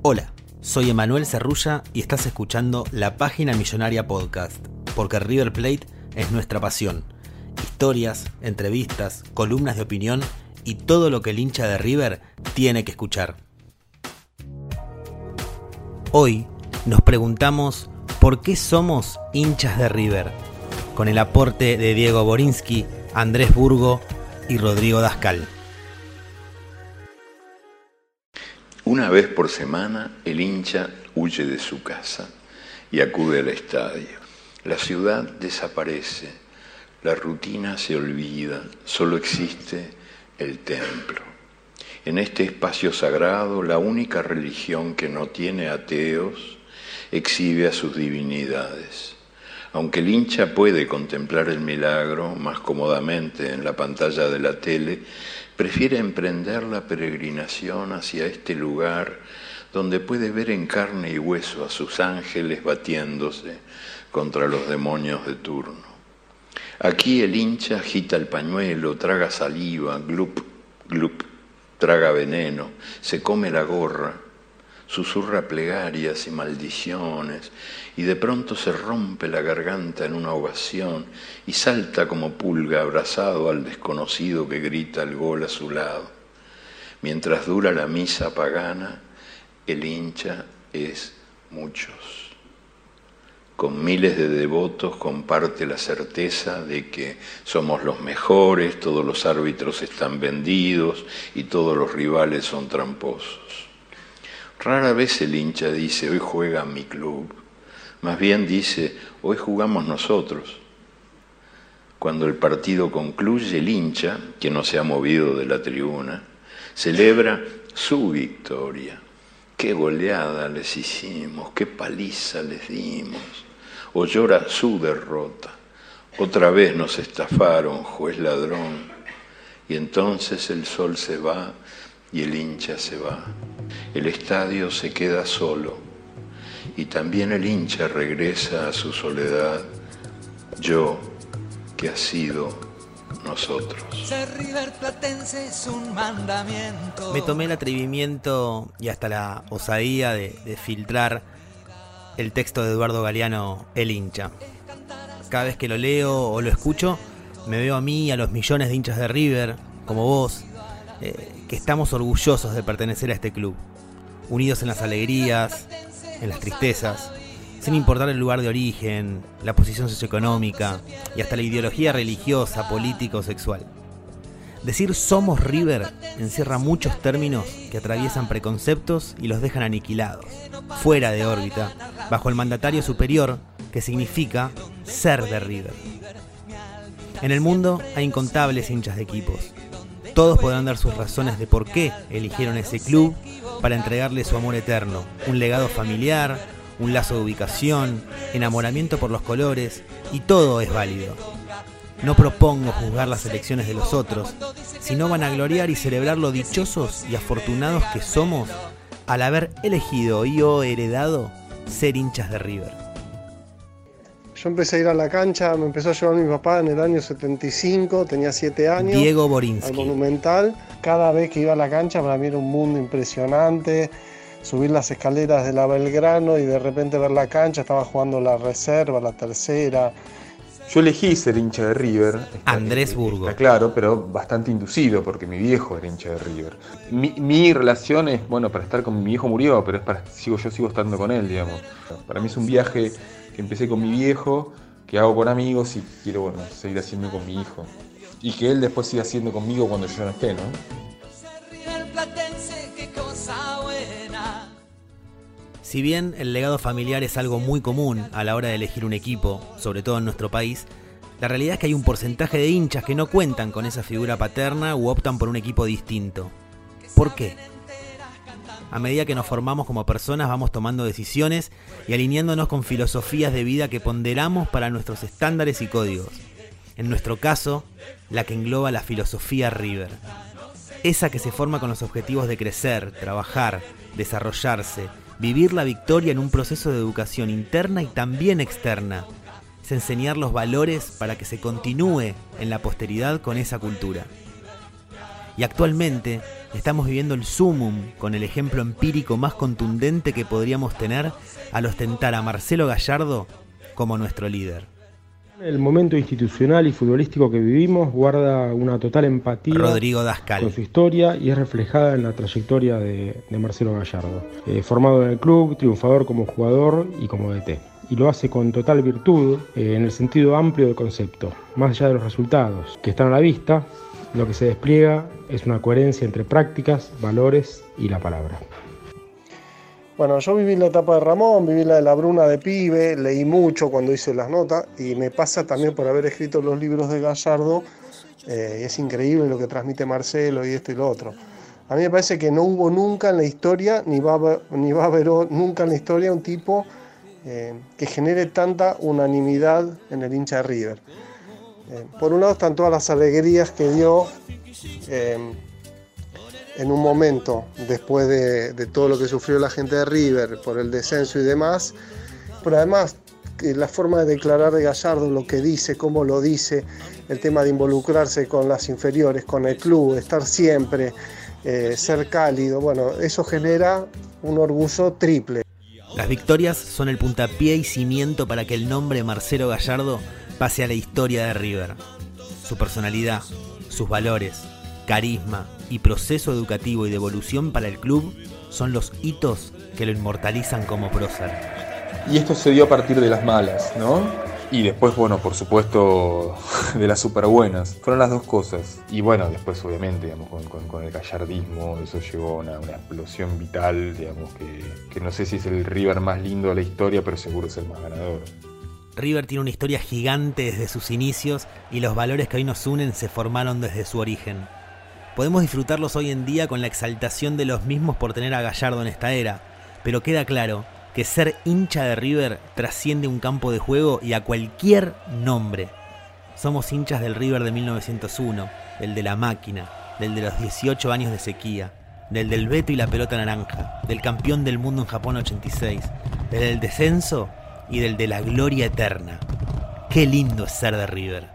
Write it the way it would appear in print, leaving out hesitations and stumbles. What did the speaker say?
Hola, soy Emanuel Cerrulla y estás escuchando La Página Millonaria Podcast, porque River Plate es nuestra pasión. Historias, entrevistas, columnas de opinión y todo lo que el hincha de River tiene que escuchar. Hoy nos preguntamos por qué somos hinchas de River, con el aporte de Diego Borinsky, Andrés Burgo y Rodrigo Dascal. Una vez por semana el hincha huye de su casa y acude al estadio. La ciudad desaparece, la rutina se olvida, solo existe el templo. En este espacio sagrado, la única religión que no tiene ateos exhibe a sus divinidades. Aunque el hincha puede contemplar el milagro más cómodamente en la pantalla de la tele, prefiere emprender la peregrinación hacia este lugar donde puede ver en carne y hueso a sus ángeles batiéndose contra los demonios de turno. Aquí el hincha agita el pañuelo, traga saliva, glup, glup, traga veneno, se come la gorra, susurra plegarias y maldiciones, y de pronto se rompe la garganta en una ovación y salta como pulga abrazado al desconocido que grita el gol a su lado. Mientras dura la misa pagana, el hincha es muchos. Con miles de devotos comparte la certeza de que somos los mejores, todos los árbitros están vendidos y todos los rivales son tramposos. Rara vez el hincha dice, hoy juega mi club. Más bien dice, hoy jugamos nosotros. Cuando el partido concluye, el hincha, que no se ha movido de la tribuna, celebra su victoria. Qué goleada les hicimos, qué paliza les dimos. O llora su derrota. Otra vez nos estafaron, juez ladrón. Y entonces el sol se va y el hincha se va. El estadio se queda solo y también el hincha regresa a su soledad, yo que ha sido nosotros. Ser riverplatense es un mandamiento. Me tomé el atrevimiento y hasta la osadía de filtrar el texto de Eduardo Galeano, El hincha. Cada vez que lo leo o lo escucho, me veo a mí y a los millones de hinchas de River, como vos, que estamos orgullosos de pertenecer a este club, unidos en las alegrías, en las tristezas, sin importar el lugar de origen, la posición socioeconómica y hasta la ideología religiosa, política o sexual. Decir somos River encierra muchos términos que atraviesan preconceptos y los dejan aniquilados, fuera de órbita, bajo el mandatario superior que significa ser de River. En el mundo hay incontables hinchas de equipos. Todos podrán dar sus razones de por qué eligieron ese club para entregarle su amor eterno, un legado familiar, un lazo de ubicación, enamoramiento por los colores, y todo es válido. No propongo juzgar las elecciones de los otros, sino vanagloriar y celebrar lo dichosos y afortunados que somos al haber elegido y o heredado ser hinchas de River. Yo empecé a ir a la cancha, me empezó a llevar mi papá en el año 75, tenía 7 años. Diego Borinsky. Al Monumental. Cada vez que iba a la cancha para mí era un mundo impresionante. Subir las escaleras de la Belgrano y de repente ver la cancha, estaba jugando la reserva, la tercera. Yo elegí ser hincha de River. Andrés Burgo. Está claro, pero bastante inducido porque mi viejo era hincha de River. Mi relación es, bueno, para estar con mi viejo murió, pero es yo sigo estando con él, digamos. Para mí es un viaje que empecé con mi viejo, que hago con amigos y quiero, bueno, seguir haciendo con mi hijo. Y que él después siga haciendo conmigo cuando yo no esté, ¿no? Si bien el legado familiar es algo muy común a la hora de elegir un equipo, sobre todo en nuestro país, la realidad es que hay un porcentaje de hinchas que no cuentan con esa figura paterna u optan por un equipo distinto. ¿Por qué? A medida que nos formamos como personas vamos tomando decisiones y alineándonos con filosofías de vida que ponderamos para nuestros estándares y códigos. En nuestro caso, la que engloba la filosofía River. Esa que se forma con los objetivos de crecer, trabajar, desarrollarse, vivir la victoria en un proceso de educación interna y también externa. Es enseñar los valores para que se continúe en la posteridad con esa cultura. Y actualmente estamos viviendo el sumum con el ejemplo empírico más contundente que podríamos tener al ostentar a Marcelo Gallardo como nuestro líder. El momento institucional y futbolístico que vivimos guarda una total empatía Rodrigo Dascal. Con su historia y es reflejada en la trayectoria de Marcelo Gallardo. Formado en el club, triunfador como jugador y como DT. Y lo hace con total virtud en el sentido amplio del concepto. Más allá de los resultados que están a la vista, lo que se despliega es una coherencia entre prácticas, valores y la palabra. Bueno, yo viví la etapa de Ramón, viví la de la Bruna de pibe, leí mucho cuando hice las notas y me pasa también por haber escrito los libros de Gallardo. Es increíble lo que transmite Marcelo y esto y lo otro. A mí me parece que no hubo nunca en la historia, ni va a haber nunca en la historia un tipo que genere tanta unanimidad en el hincha de River. Por un lado están todas las alegrías que dio en un momento, después de todo lo que sufrió la gente de River por el descenso y demás, pero además la forma de declarar de Gallardo, lo que dice, cómo lo dice, el tema de involucrarse con las inferiores, con el club, estar siempre, ser cálido, bueno, eso genera un orgullo triple. Las victorias son el puntapié y cimiento para que el nombre Marcelo Gallardo pase a la historia de River. Su personalidad, sus valores, carisma y proceso educativo y de evolución para el club son los hitos que lo inmortalizan como prócer. Y esto se dio a partir de las malas, ¿no? Y después, bueno, por supuesto, de las super buenas. Fueron las dos cosas. Y bueno, después obviamente, digamos, con el gallardismo, eso llegó a una explosión vital, digamos, que no sé si es el River más lindo de la historia, pero seguro es el más ganador. River tiene una historia gigante desde sus inicios y los valores que hoy nos unen se formaron desde su origen. Podemos disfrutarlos hoy en día con la exaltación de los mismos por tener a Gallardo en esta era, pero queda claro que ser hincha de River trasciende un campo de juego y a cualquier nombre. Somos hinchas del River de 1901, del de la máquina, del de los 18 años de sequía, del Beto y la pelota naranja, del campeón del mundo en Japón 86, del descenso y del de la gloria eterna. Qué lindo es ser de River.